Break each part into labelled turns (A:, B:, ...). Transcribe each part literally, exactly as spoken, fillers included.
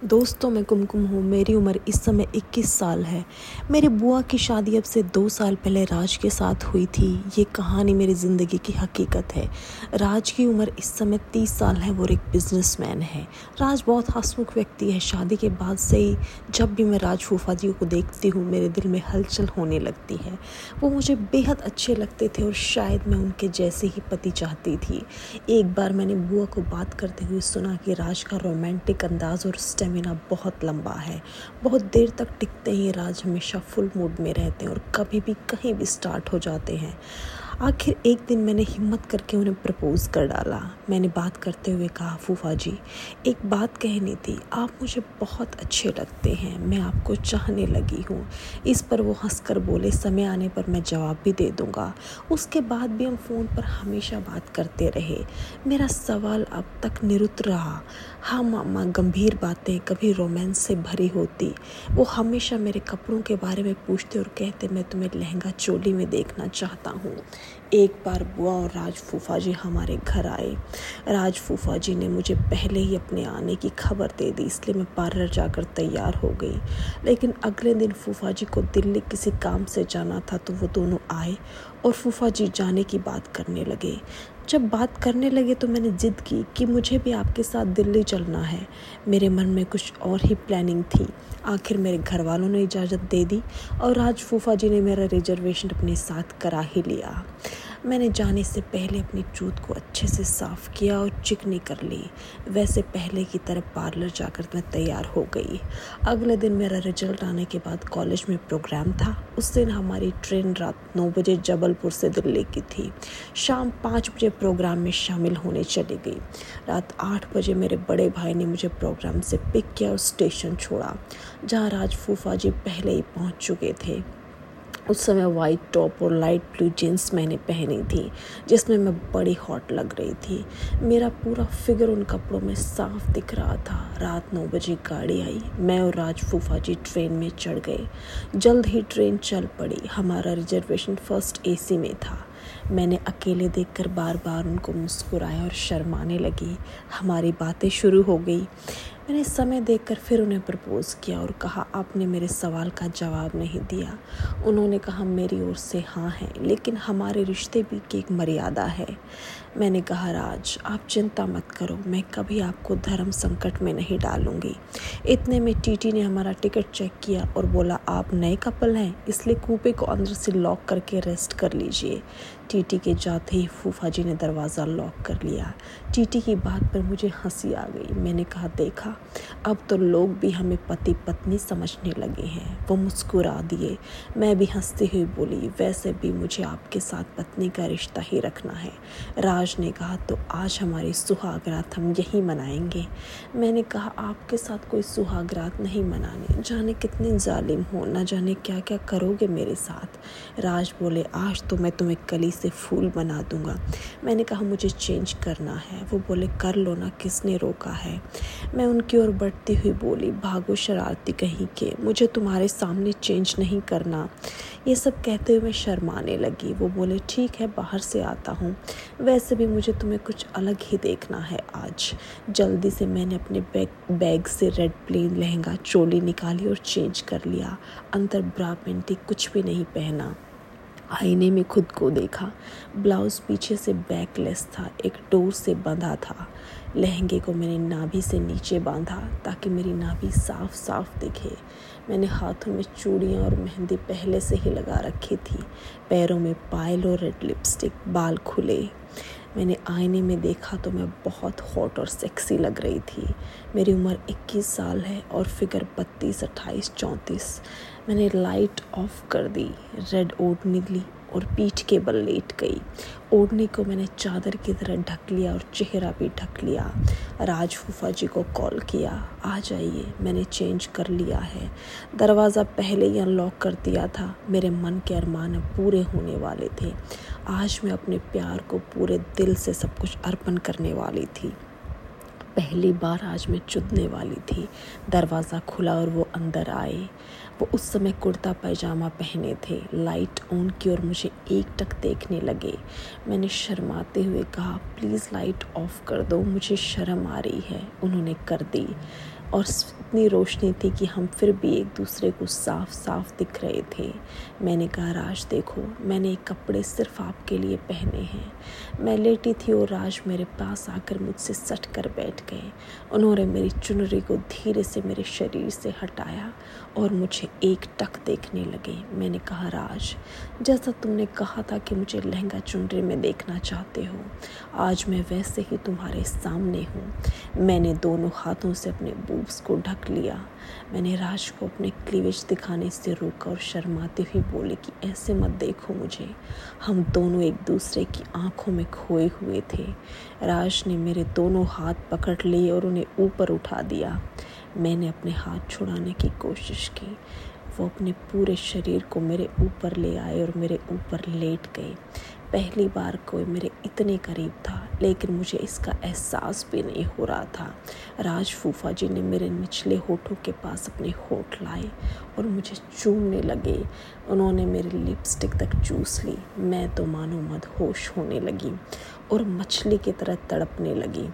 A: दोस्तों, मैं कुमकुम हूँ। मेरी उम्र इस समय इक्कीस साल है। मेरी बुआ की शादी अब से दो साल पहले राज के साथ हुई थी। ये कहानी मेरी ज़िंदगी की हकीकत है। राज की उम्र इस समय तीस साल है। वो एक बिजनेसमैन है। राज बहुत हंसमुख व्यक्ति है। शादी के बाद से ही जब भी मैं राज फूफा जी को देखती हूँ, मेरे दिल में हलचल होने लगती है। वो मुझे बेहद अच्छे लगते थे और शायद मैं उनके जैसे ही पति चाहती थी। एक बार मैंने बुआ को बात करते हुए सुना कि राज का रोमांटिक अंदाज और स्टेमिना बहुत लंबा है। बहुत देर तक टिकते ही राज हमेशा फुल मूड में रहते हैं और कभी भी कहीं भी स्टार्ट हो जाते हैं। आखिर एक दिन मैंने हिम्मत करके उन्हें प्रपोज कर डाला। मैंने बात करते हुए कहा, फूफा जी, एक बात कहनी थी। आप मुझे बहुत अच्छे लगते हैं। मैं आपको चाहने लगी हूँ। इस पर वो हंसकर बोले, समय आने पर मैं जवाब भी दे दूँगा। उसके बाद भी हम फ़ोन पर हमेशा बात करते रहे। मेरा सवाल अब तक निरुत्तर रहा। हाँ मामा, गंभीर बातें कभी रोमांस से भरी होती। वो हमेशा मेरे कपड़ों के बारे में पूछते और कहते, मैं तुम्हें लहंगा चोली में देखना चाहता हूँ। एक बार बुआ और राज फूफा जी हमारे घर आए। राज फूफा जी ने मुझे पहले ही अपने आने की खबर दे दी, इसलिए मैं पार्लर जाकर तैयार हो गई। लेकिन अगले दिन फूफा जी को दिल्ली किसी काम से जाना था, तो वो दोनों आए और फूफा जी जाने की बात करने लगे। जब बात करने लगे तो मैंने जिद की कि मुझे भी आपके साथ दिल्ली चलना है। मेरे मन में कुछ और ही प्लानिंग थी। आखिर मेरे घर वालों ने इजाज़त दे दी और राज फूफा जी ने मेरा रिजर्वेशन अपने साथ करा ही लिया। मैंने जाने से पहले अपनी चूत को अच्छे से साफ़ किया और चिकनी कर ली। वैसे पहले की तरह पार्लर जाकर मैं तैयार हो गई। अगले दिन मेरा रिजल्ट आने के बाद कॉलेज में प्रोग्राम था। उस दिन हमारी ट्रेन रात नौ बजे जबलपुर से दिल्ली की थी। शाम पाँच बजे प्रोग्राम में शामिल होने चली गई। रात आठ बजे मेरे बड़े भाई ने मुझे प्रोग्राम से पिक किया और स्टेशन छोड़ा, जहाँ राज फूफा जी पहले ही पहुँच चुके थे। उस समय वाइट टॉप और लाइट ब्लू जीन्स मैंने पहनी थी, जिसमें मैं बड़ी हॉट लग रही थी। मेरा पूरा फिगर उन कपड़ों में साफ दिख रहा था। रात नौ बजे गाड़ी आई। मैं और राज फूफा जी ट्रेन में चढ़ गए। जल्द ही ट्रेन चल पड़ी। हमारा रिजर्वेशन फर्स्ट एसी में था। मैंने अकेले देखकर बार बार उनको मुस्कुराया और शर्माने लगी। हमारी बातें शुरू हो गई। मैंने समय देखकर फिर उन्हें प्रपोज़ किया और कहा, आपने मेरे सवाल का जवाब नहीं दिया। उन्होंने कहा, मेरी ओर से हाँ है, लेकिन हमारे रिश्ते भी की एक मर्यादा है। मैंने कहा, राज, आप चिंता मत करो, मैं कभी आपको धर्म संकट में नहीं डालूंगी। इतने में टीटी ने हमारा टिकट चेक किया और बोला, आप नए कपल हैं, इसलिए कूपे को अंदर से लॉक करके रेस्ट कर लीजिए। टीटी के जाते ही फूफा जी ने दरवाज़ा लॉक कर लिया। टीटी की बात पर मुझे हंसी आ गई। मैंने कहा, देखा, अब तो लोग भी हमें पति पत्नी समझने लगे हैं। वो मुस्कुरा दिए। मैं भी हंसती हुई बोली, वैसे भी मुझे आपके साथ पत्नी का रिश्ता ही रखना है। राज ने कहा, तो आज हमारी सुहागरात हम यही मनाएंगे। मैंने कहा, आपके साथ कोई सुहागरात नहीं मनाने, जाने कितने जालिम हो, न जाने क्या क्या करोगे मेरे साथ। राज बोले, आज तो मैं तुम्हें कली से फूल बना दूंगा। मैंने कहा, मुझे चेंज करना है। वो बोले, कर लो ना, किसने रोका है। मैं उनकी ओर बढ़ती हुई बोली, भागो शरारती कहीं के, मुझे तुम्हारे सामने चेंज नहीं करना। ये सब कहते हुए मैं शर्माने लगी। वो बोले, ठीक है, बाहर से आता हूँ। वैसे भी मुझे तुम्हें कुछ अलग ही देखना है आज। जल्दी से मैंने अपने बैग बैग से रेड प्लेन लहंगा चोली निकाली और चेंज कर लिया। अंदर ब्रा पेंटी कुछ भी नहीं पहना। आईने में खुद को देखा। ब्लाउज़ पीछे से बैकलेस था, एक डोर से बंधा था। लहंगे को मैंने नाभि से नीचे बांधा ताकि मेरी नाभि साफ साफ दिखे। मैंने हाथों में चूड़ियाँ और मेहंदी पहले से ही लगा रखी थी। पैरों में पायल और रेड लिपस्टिक, बाल खुले। मैंने आईने में देखा तो मैं बहुत हॉट और सेक्सी लग रही थी। मेरी उम्र इक्कीस साल है और फिगर बत्तीस, अट्ठाईस, चौंतीस। मैंने लाइट ऑफ कर दी, रेड ओढ़नी ली और पीठ के बल लेट गई। ओढ़नी को मैंने चादर की तरह ढक लिया और चेहरा भी ढक लिया। राज फूफा जी को कॉल किया, आ जाइए, मैंने चेंज कर लिया है। दरवाज़ा पहले ही अनलॉक कर दिया था। मेरे मन के अरमान पूरे होने वाले थे। आज मैं अपने प्यार को पूरे दिल से सब कुछ अर्पण करने वाली थी। पहली बार आज मैं चुदने वाली थी। दरवाज़ा खुला और वो अंदर आए। वो उस समय कुर्ता पैजामा पहने थे। लाइट ऑन की और मुझे एकटक देखने लगे। मैंने शर्माते हुए कहा, प्लीज़ लाइट ऑफ कर दो, मुझे शर्म आ रही है। उन्होंने कर दी और इतनी रोशनी थी कि हम फिर भी एक दूसरे को साफ साफ दिख रहे थे। मैंने कहा, राज देखो, मैंने ये कपड़े सिर्फ आपके लिए पहने हैं। मैं लेटी थी और राज मेरे पास आकर मुझसे सट कर बैठ गए। उन्होंने मेरी चुनरी को धीरे से मेरे शरीर से हटाया और मुझे एक टक देखने लगे। मैंने कहा, राज, जैसा तुमने कहा था कि मुझे लहंगा चुनरी में देखना चाहते हो, आज मैं वैसे ही तुम्हारे सामने हूँ। मैंने दोनों हाथों से अपने बूब्स को ढक लिया। मैंने राज को अपने क्लीवेज दिखाने से रोका और शर्माते हुए बोले कि ऐसे मत देखो मुझे। हम दोनों एक दूसरे की आंखों में खोए हुए थे। राज ने मेरे दोनों हाथ पकड़ लिए और उन्हें ऊपर उठा दिया। मैंने अपने हाथ छुड़ाने की कोशिश की। वो अपने पूरे शरीर को मेरे ऊपर ले आए और मेरे ऊपर लेट गए। पहली बार कोई मेरे इतने करीब था, लेकिन मुझे इसका एहसास भी नहीं हो रहा था। राज फूफा जी ने मेरे निचले होठों के पास अपने होठ लाए और मुझे चूमने लगे। उन्होंने मेरी लिपस्टिक तक चूस ली। मैं तो मानो मदहोश होने लगी और मछली की तरह तड़पने लगी।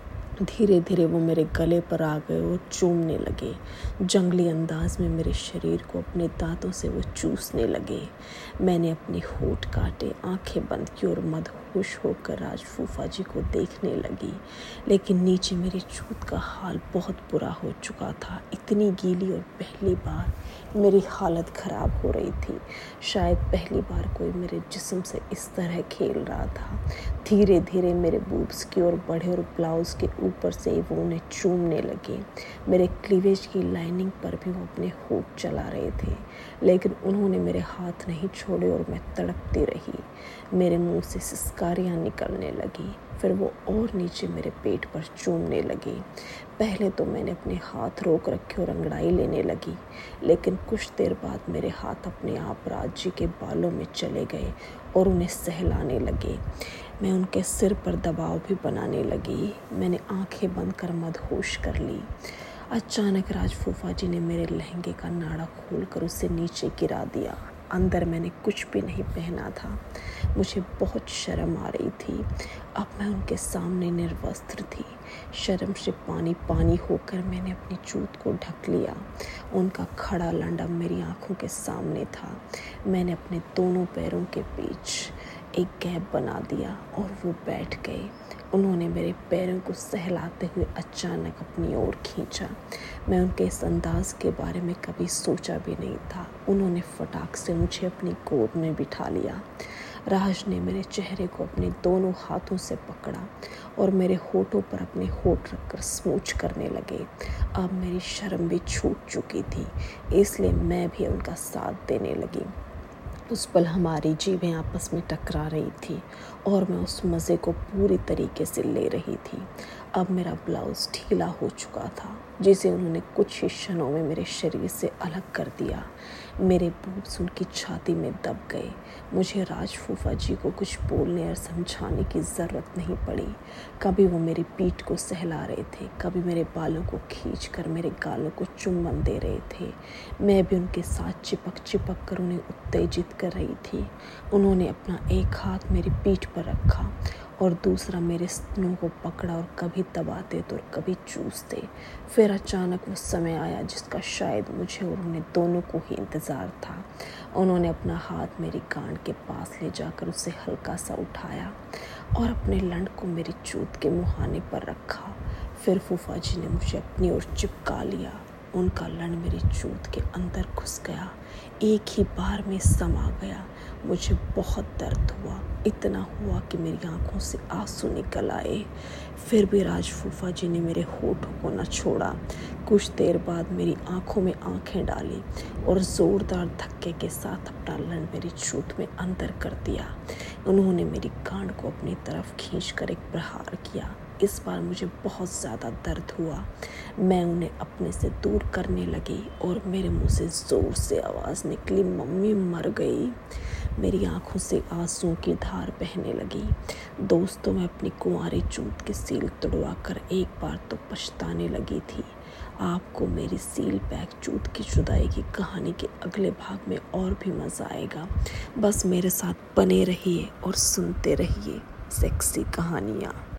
A: धीरे धीरे वो मेरे गले पर आ गए और चूमने लगे। जंगली अंदाज में मेरे शरीर को अपने दांतों से वो चूसने लगे। मैंने अपने होठ काटे, आंखें बंद की और मदहोश होकर राज फूफा जी को देखने लगी। लेकिन नीचे मेरी चूत का हाल बहुत बुरा हो चुका था। इतनी गीली और पहली बार मेरी हालत ख़राब हो रही थी। शायद पहली बार कोई मेरे जिस्म से इस तरह खेल रहा था। धीरे धीरे मेरे बूब्स की ओर बढ़े और ब्लाउज़ के ऊपर से वो उन्हें चूमने लगे। मेरे क्लीवेज की लाइनिंग पर भी वो अपने होठ चला रहे थे, लेकिन उन्होंने मेरे हाथ नहीं छोड़े और मैं तड़पती रही। मेरे मुंह से सिसकारियाँ निकलने लगी। फिर वो और नीचे मेरे पेट पर चूमने लगे। पहले तो मैंने अपने हाथ रोक रखे और अंगड़ाई लेने लगी, लेकिन कुछ देर बाद मेरे हाथ अपने आप राज जी के बालों में चले गए और उन्हें सहलाने लगे। मैं उनके सिर पर दबाव भी बनाने लगी। मैंने आंखें बंद कर मदहोश कर ली। अचानक राज फूफा जी ने मेरे लहंगे का नाड़ा खोलकर उसे नीचे गिरा दिया। अंदर मैंने कुछ भी नहीं पहना था। मुझे बहुत शर्म आ रही थी। अब मैं उनके सामने निर्वस्त्र थी। शर्म से पानी पानी होकर मैंने अपनी चूत को ढक लिया। उनका खड़ा लंडा मेरी आंखों के सामने था। मैंने अपने दोनों पैरों के बीच एक गैप बना दिया और वो बैठ गए। उन्होंने मेरे पैरों को सहलाते हुए अचानक अपनी ओर खींचा। मैं उनके इस अंदाज के बारे में कभी सोचा भी नहीं था। उन्होंने फटाक से मुझे अपनी गोद में बिठा लिया। राज ने मेरे चेहरे को अपने दोनों हाथों से पकड़ा और मेरे होठों पर अपने होठ रखकर स्मूच करने लगे। अब मेरी शर्म भी छूट चुकी थी, इसलिए मैं भी उनका साथ देने लगी। उस पल हमारी जीभें आपस में टकरा रही थी और मैं उस मज़े को पूरी तरीके से ले रही थी। अब मेरा ब्लाउज़ ढीला हो चुका था, जिसे उन्होंने कुछ ही क्षणों में मेरे शरीर से अलग कर दिया। मेरे बूब्स उनकी छाती में दब गए। मुझे राज फूफा जी को कुछ बोलने और समझाने की ज़रूरत नहीं पड़ी। कभी वो मेरी पीठ को सहला रहे थे, कभी मेरे बालों को खींचकर मेरे गालों को चुम्बन दे रहे थे। मैं भी उनके साथ चिपक चिपक कर उन्हें उत्तेजित कर रही थी। उन्होंने अपना एक हाथ मेरी पीठ पर रखा और दूसरा मेरे स्तनों को पकड़ा और कभी दबाते तो और कभी चूसते। फिर अचानक वो समय आया जिसका शायद मुझे और उन्हें दोनों को ही इंतज़ार था। उन्होंने अपना हाथ मेरी गांड के पास ले जाकर उसे हल्का सा उठाया और अपने लंड को मेरी चूत के मुहाने पर रखा। फिर फूफा जी ने मुझे अपनी ओर चिपका लिया। उनका लंड मेरी चूत के अंदर घुस गया, एक ही बार में समा गया। मुझे बहुत दर्द हुआ, इतना हुआ कि मेरी आंखों से आंसू निकल आए। फिर भी राज फूफा जी ने मेरे होठों को न छोड़ा। कुछ देर बाद मेरी आंखों में आंखें डाली और ज़ोरदार धक्के के साथ अपना लंड मेरी चूत में अंदर कर दिया। उन्होंने मेरी गांड को अपनी तरफ खींचकर एक प्रहार किया। इस बार मुझे बहुत ज़्यादा दर्द हुआ। मैं उन्हें अपने से दूर करने लगी और मेरे मुंह से ज़ोर से आवाज़ निकली, मम्मी मर गई। मेरी आंखों से आंसुओं की धार बहने लगी। दोस्तों, मैं अपनी कुंवारी चूत की सील तुड़वा कर एक बार तो पछताने लगी थी। आपको मेरी सील पैक चूत की जुदाई की कहानी के अगले भाग में और भी मज़ा आएगा। बस मेरे साथ बने रहिए और सुनते रहिए सेक्सी कहानियाँ।